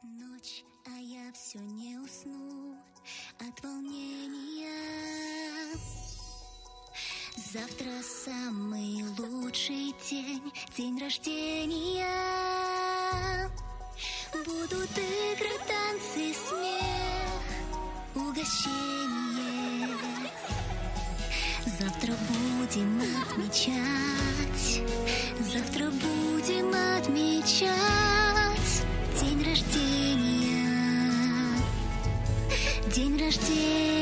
Ночь, а я все не усну от волнения. Завтра самый лучший день, день рождения. Будут игры, танцы, смех, угощение. Завтра будем отмечать, завтра будем отмечать день рождения, день рождения.